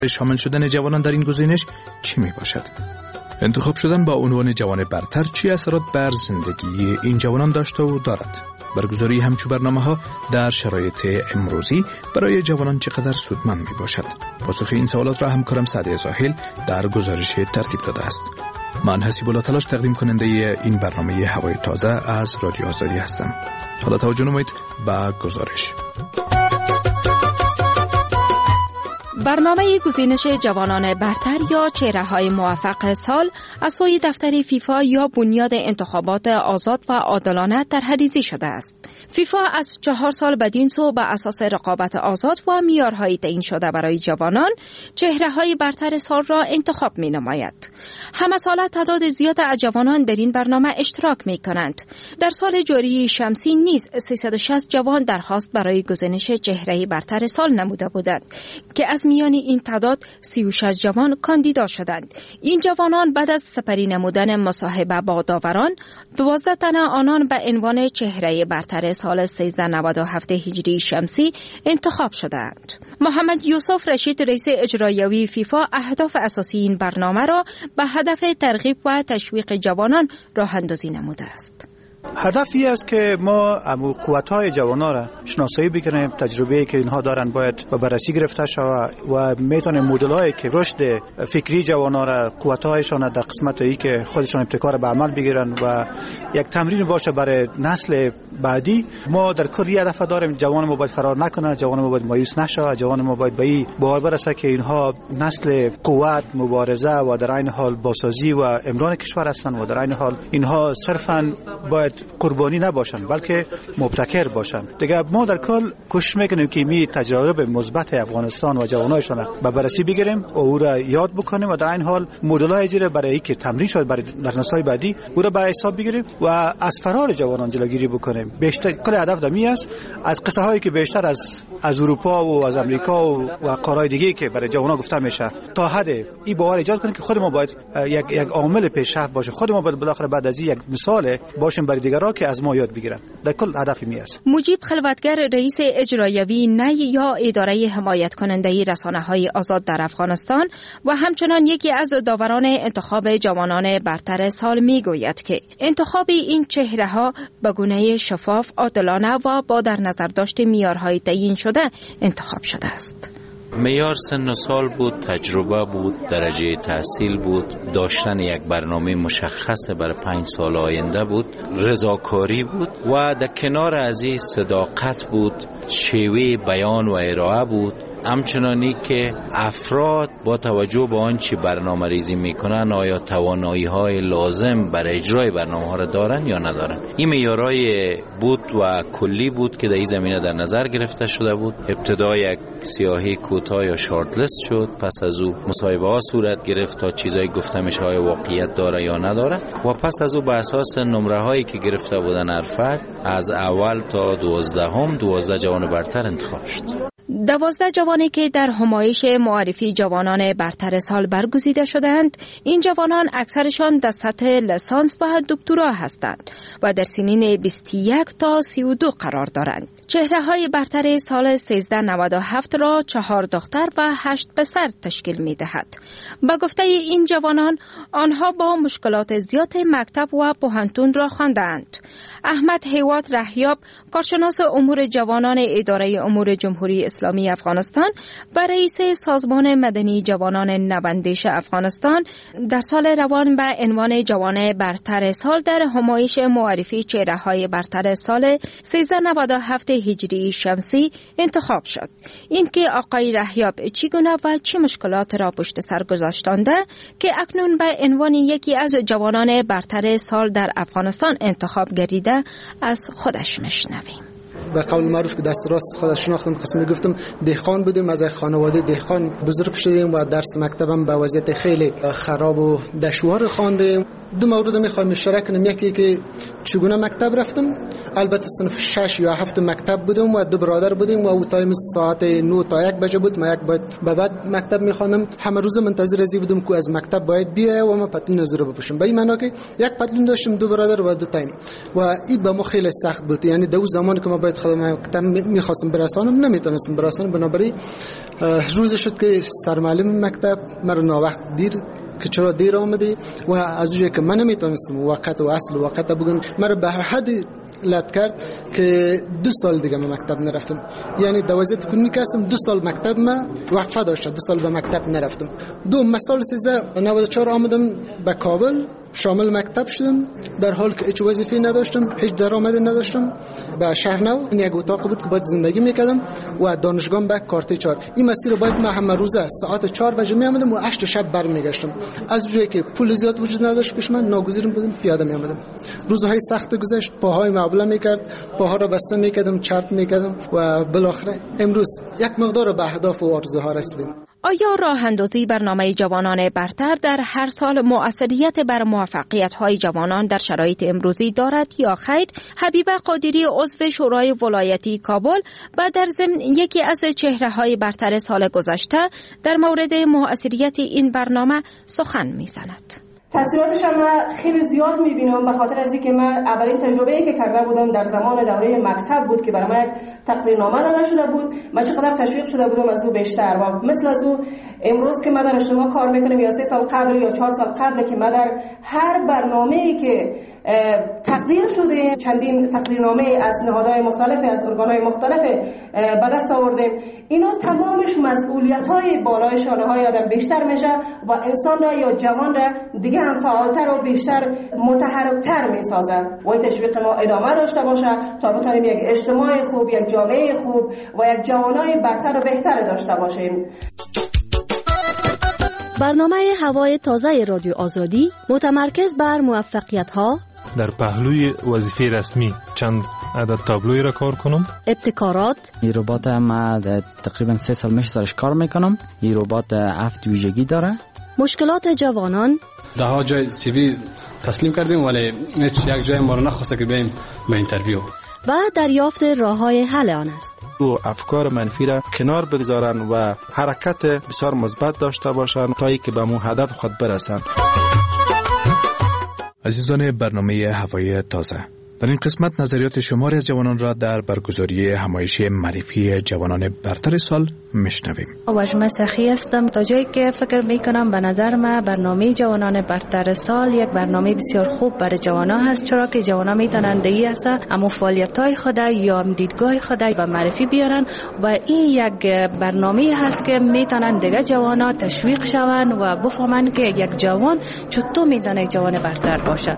شامل شدن جوانان در این گزینش چی می باشد؟ انتخاب شدن با عنوان جوان برتر چی اثرات بر زندگی این جوانان داشته و دارد؟ برگزاری همچو برنامه‌ها در شرایط امروزی برای جوانان چقدر سودمند می باشد؟ پاسخ این سوالات را همکارم سعدی زاهل در گزارش ترتیب داده است. من حسیب الله تلاش تقدیم کننده این برنامه هوای تازه از رادیو آزادی هستم. حالا توجه نمایید به گزارش. برنامه گزینش جوانان برتر یا چهره‌های موفق سال از سوی دفتر فیفا یا بنیاد انتخابات آزاد و عادلانه طرح‌ریزی شده است. فیفا از 4 سال بدین سو بر اساس رقابت آزاد و معیارهای تعیین شده برای جوانان چهره‌های برتر سال را انتخاب می‌نماید. همه ساله تعداد زیاد از جوانان در این برنامه اشتراک می‌کنند. در سال جاری شمسی نیز 360 جوان درخواست برای گزینش چهره برتر سال نموده بودند که از میان این تعداد 36 جوان کاندیدا شدند. این جوانان بعد از سپری نمودن مصاحبه با داوران 12 تن آنان به عنوان چهره برتر سال 1397 هجری شمسی انتخاب شدند. محمد یوسف رشید رئیس اجرایی فیفا اهداف اساسی این برنامه را به هدف ترغیب و تشویق جوانان راه اندازی نموده است. هدفی است که ما قوت‌های جوانان را شناسایی بکنیم، تجربه‌ای که اینها دارن باید به بررسی گرفته شود و میتونه مدل‌هایی که رشد فکری جوانان را قوت‌هایشان در قسمت ای که خودشان ابتکار به عمل بگیرن و یک تمرین باشه برای نسل بعدی. ما در کل هدف داریم جوان ما باید فرار نکنه، جوان ما باید مایوس نشه، جوان ما باید به این باور برسه که اینها نسل قوت، مبارزه و در عین حال بازسازی و امران کشور هستند و در عین حال اینها صرفاً باید قربانی نباشن بلکه مبتکر باشن. دیگه ما در کل کوشش میکنیم که می تجربه مثبت افغانستان و جوانایشان به بررسی بگیریم و او را یاد بکنیم و در این حال مدل‌های زیر برای اینکه تمرین شد برای در نسل‌های بعدی او را به حساب بگیریم و از فرار جوانان جلوگیری بکنیم. بیشتر کل هدف دمی است از قصه هایی که بیشتر از اروپا و از امریکا و قاره‌های دیگه که برای جوانان گفته میشه تا حد این باور ایجاد کنیم که خود ما باید یک عامل پیشرفت باشه، خود ما باید بالاخره بعد از یک مثال باشیم برای دیگران که از ما یاد بگیرن. در کل هدف می است. مجیب خلوتگر رئیس اجرایی نی یا اداره حمایت کننده رسانه‌های آزاد در افغانستان و همچنان یکی از داوران انتخاب جوانان برتر سال میگوید که انتخاب این چهره‌ها به گونه شفاف، عادلانه و با در نظر داشت معیارهای تعیین شده انتخاب شده است. معیار سن و سال بود، تجربه بود، درجه تحصیل بود، داشتن یک برنامه مشخص برای 5 سال آینده بود، رضاکاری بود و در کنار از این صداقت بود، شیوه بیان و ارائه بود. همچنانی که افراد با توجه به آنچه برنامه ریزی میکنن آیا توانایی های لازم برای اجرای برنامه ها را دارن یا ندارن. این معیارهای بود و کلی بود که در این زمینه در نظر گرفته شده بود. ابتدا یک سیاهی کوتاه یا شارت لیست شد، پس از او مصاحبه ها صورت گرفت تا چیزایی گفته میشه های واقعیت داره یا نداره و پس از او به اساس نمره هایی که گرفته بودن هر فرد از اول تا 12 جوان برتر انتخاب شد. 12 جوانی که در همایش معرفی جوانان برتر سال برگزیده شدند، این جوانان اکثرشان در سطح لیسانس و دکترا هستند و در سنین 21 تا 32 قرار دارند. چهره‌های برتر سال 1397 را 4 دختر و 8 پسر تشکیل می‌دهد. با گفته این جوانان، آنها با مشکلات زیاد مکتب و پوهنتون را خواندند. احمد حیوات رحیاب، کارشناس امور جوانان اداره امور جمهوری اسلامی افغانستان و رئیس سازمان مدنی جوانان نوندش افغانستان، در سال روان به عنوان جوان برتر سال در همایش معرفی چهره‌های برتر سال 1397 هجری شمسی انتخاب شد. این که آقای رحیاب چگونه و چه مشکلات را پشت سر گذاشتنده که اکنون به عنوان یکی از جوانان برتر سال در افغانستان انتخاب گردیده از خودش میشنویم. به قول معروف که دست راست خودش شناختم، قسمی گفتم دهقان بودیم، از خانواده دهقان بزرگ شدیم و درس مکتبم به وضعیت خیلی خراب و دشوار خواندیم. دو مورد میخوام اشاره کنم. یکی که چگونه مکتب رفتم، البته صنف 6 یا 7 مکتب بودم و دو برادر بودیم و او تایم ساعت 9 تا 1 بجه بود. ما یک بعد مکتب میخوانم. همه روز منتظر ازی بودم که از مکتب باید بیای و ما پتلون از رو بپوشم. به این معنی که یک پتلون داشتم، دو برادر و دو تایم، و این به ما خیلی سخت بود. یعنی دو زمانی که ما باید خودم مکتب میخواستم برسانم نمیتونستم برسانم. بنابراین روز شد که سرمعلم مکتب مرا ناوقت دید که چرا دیر آمدی و از اونجایی که من نمیتونستم وقت و اصل وقت بگم، مرا به هر حد لط کرد که 2 سال دیگه من مکتب نرفتم. یعنی 12 کنی کردم 2 سال مکتب ما وقفه داشت، 2 سال به مکتب نرفتم. سال 1394 آمدم به کابل، شامل مکتب شدم، در حال که هیچ وظیفه‌ای نداشتم، هیچ درآمدی نداشتم. به شهر نو یک اتاق بود که باید زندگی میکردم و دانشگاه به کارت 4. این مسیر باید من همه روز ساعت 4 بجه میامدم و 8 شب برمیگشتم. از جایی که پول زیاد وجود نداشت پیش من، ناگزیرم بودم پیاده میامدم. روزهای سخت گذشت، پاهای معبله میکرد، پاها را بسته میکردم، چرت میکردم و بالاخره امروز یک مقدار به اهداف و آرزوها رسیدیم. آیا راه اندازی برنامه جوانان برتر در هر سال مؤثریت بر موفقیت‌های جوانان در شرایط امروزی دارد یا خیر؟ حبیبه قادری عضو شورای ولایتی کابل و در ضمن یکی از چهره‌های برتر سال گذشته در مورد مؤثریت این برنامه سخن می‌زند. تاثیراتش هم خیلی زیاد میبینم، به خاطر از اینکه من اولین تجربه‌ای که کرده بودم در زمان دوره مکتب بود که برای من تقدیرنامه داده شده بود. من چقدر تشویق شده بودم از او بیشتر، و مثل از او امروز که من در اجتماع کار میکنم یا 3 سال قبل یا 4 سال قبل که من در هر برنامه‌ای که تقدیر شده، چندین تقدیرنامه از نهادهای مختلف، از ارگان‌های مختلف به دست آوردیم. اینا تمامش مسئولیت‌های بالای شانه‌های آدم بیشتر میشه و انسان را یا جوان را دیگه هم فعالتر و بیشتر متحرک‌تر میسازه. و تشویق ما ادامه داشته باشه تا بتونیم یک اجتماع خوب، یک جامعه خوب و یک جوانای برتر و بهتر داشته باشیم. برنامه هوای تازه رادیو آزادی متمرکز بر موفقیت‌ها در پهلوی وظیفه رسمی چند عدد تابلوی را کار کنم. ابتکارات. این ربات ما تقریبا 3 سال میشه سرش کار میکنم. این ربات 7 ویژگی داره. مشکلات جوانان. ده جای سی وی تسلیم کردیم ولی یک جای ما رو نخواسته که بریم به اینترویو. و دریافت راه‌های حل آن است. و افکار منفی را کنار بگذارن و حرکت بسیار مثبت داشته باشن تا اینکه به مو هدف خود برسن. عزیزان برنامه هوای تازه، در این قسمت نظریات شماری از جوانان را در برگزاری همایش معرفی جوانان برتر سال میشنویم. واجمه سخی هستم. تا جایی که فکر میکنم به نظر من برنامه جوانان برتر سال یک برنامه بسیار خوب برای جوانان هست، چرا که جوانان میتونن دیگه اصلا اما فعالیت‌های خود یا دیدگاه خود به معرفی بیارن و این یک برنامه هست که میتونن دیگه جوانان تشویق شون و بفهمن که یک جوان چطور میتونه جوان برتر باشه.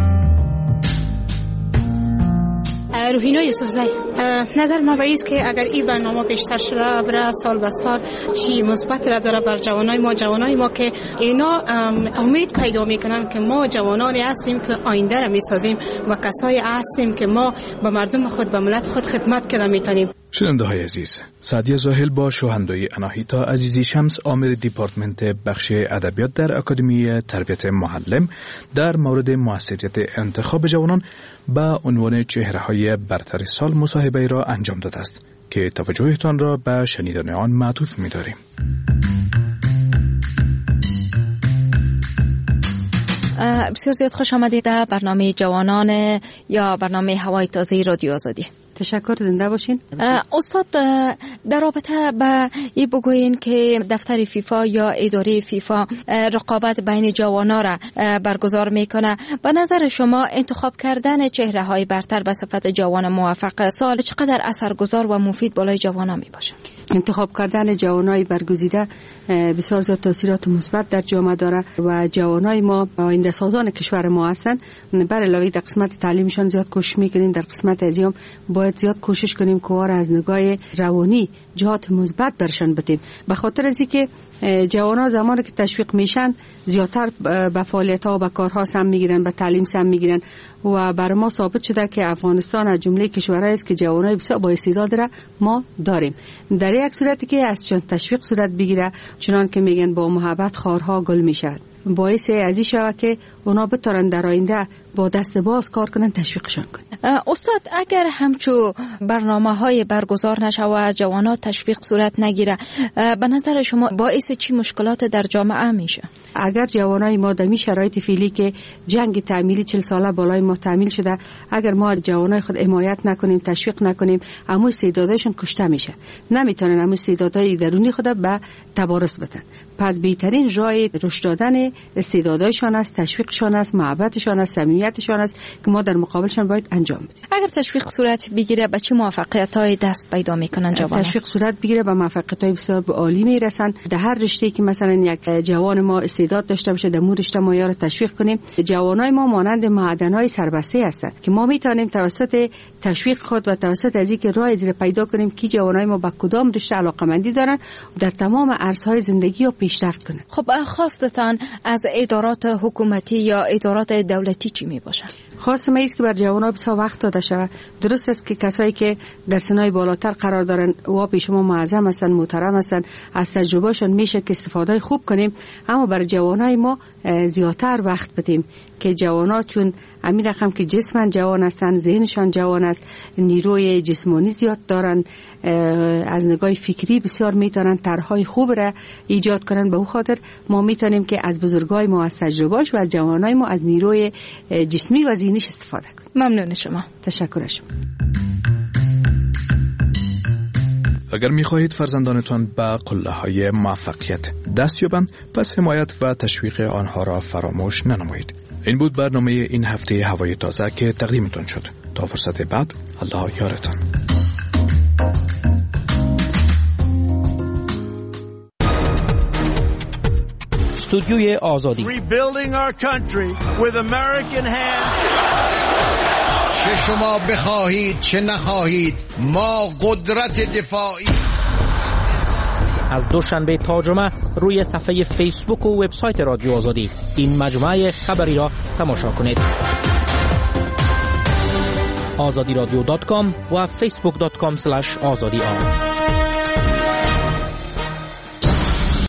روحینا یوسفزی، نظر ما است که اگر این برنامه بیشتر شده برای سال به سال چی مثبت را داره بر جوانای ما که اینا امید پیدا میکنن که ما جوانانی هستیم که آینده را میسازیم و کسایی هستیم که ما به مردم خود، به ملت خود خدمت کنه میتونیم. شنونده های عزیز، سعدیه زاهل با شوهندوی اناهیتا عزیزی شمس عامل دیپارتمنت بخش ادبیات در اکادمی تربیت معلم در مورد موثریت انتخاب جوانان با عنوان چهره‌های برتر سال مصاحبه را انجام داده است که توجهتان را به شنیدن آن معطوف می‌داریم. بسیار زیاد خوش آمدید در برنامه جوانان یا برنامه هوای تازه رادیو آزادی. تشکر، زنده باشین. استاد، در رابطه با این بگوین که دفتر فیفا یا اداره فیفا رقابت بین جوانان را برگزار میکنه، به نظر شما انتخاب کردن چهره های برتر به صفت جوان موفق سال چقدر اثرگذار و مفید بالای جوانان می باشه؟ انتخاب کردن جوانای برگزیده بسیار زیاد تاثیرات مثبت در جامعه داره و جوانای ما آینده سازان کشور ما هستن. بر علاوه در قسمت تعلیمشان زیاد کوشش میکنیم، در قسمت ازیام باید زیاد کوشش کنیم که از نگاه روانی جهات مثبت برشان بدیم، به خاطر از اینکه جوانا زمانی که تشویق میشن زیادتر به فعالیت‌ها و به کارها سهم میگیرن، به تعلیم سهم میگیرن و برای ما ثابت شده که افغانستان از جمله کشورهایی است که جوانای بسیار با استعداد را ما داریم. در یک صورتی که ازشان تشویق صورت بگیره چنان که میگن با محبت خارها گل میشد. باعث ازی شود که اونا بتارن در آینده با دست باز کار کنن، تشویقشان کنن. استاد اگر همچو برنامه‌های برگزار نشه و از جوانات تشویق صورت نگیره، به نظر شما باعث چی مشکلات در جامعه میشه؟ اگر جوانای ما در شرایط فعلی که جنگ تعمیلی 40 ساله بالای ما تعمیل شده، اگر ما جوانای خود حمایت نکنیم، تشویق نکنیم، اما استعدادشون کشته میشه، نمیتونن اما استعدادهای درونی خود به تبارز بدن. پس بهترین راه رشد دادن استعدادایشان است، تشویقشان است، محبتشان است، صمیمیتشان است که ما در مقابلشان باید انجام بدیم. اگر تشویق صورت بگیره به چه موفقیت‌های دست پیدا میکنن جوانان؟ تشویق صورت بگیره به موفقیت‌های بسیار عالی میرسن. در هر رشته‌ای که مثلا یک جوان ما استعداد داشته باشه، در مو رشته ما یارو تشویق کنیم. جوانای ما مانند معدن‌های سربسته هستند که ما میتونیم توسط تشویق خود و توسط از اینکه راه زیر پیدا کنیم که جوانای ما به کدام رشته علاقه‌مندی دارن در تمام عرصه‌های زندگی و پیشرفت کنن. خب خواستتان از ادارات حکومتی یا ادارات دولتی چی میباشه؟ خواست ما است که بر جوانان بسیار وقت داده شود. درست است که کسایی که در سنای بالاتر قرار دارن و پیش ما معظم هستن، محترم هستن، از تجربهشون میشه که استفاده خوب کنیم، اما بر جوانای ما زیادتر وقت بدیم که جوانا چون همین رقم که جسمن جوان هستن، ذهنشان جوان است، نیروی جسمانی زیاد دارن، از نگاه فکری بسیار میتونن طرحهای خوب را ایجاد کنن. به اون خاطر ما میتونیم که از بزرگای ما از تجربهاش و از جوانای ما از نیروی جسمی و ذهنیش استفاده کنیم. ممنون شما. تشکر شما. اگر می‌خواهید فرزندانتان به قله‌های موفقیت دست یابند، پس حمایت و تشویق آنها را فراموش ننمایید. این بود برنامه این هفته هوای تازه که تقدیمتان شد. تا فرصت بعد، الله یارتان. استودیوی آزادی. Rebuilding our country with American hands. چه شما بخواهید چه نخواهید، ما قدرت دفاعی. از دوشنبه تا جمعه روی صفحه فیسبوک و وبسایت رادیو آزادی این مجموعه خبری را تماشا کنید. azadiradyo.com و facebook.com/azadi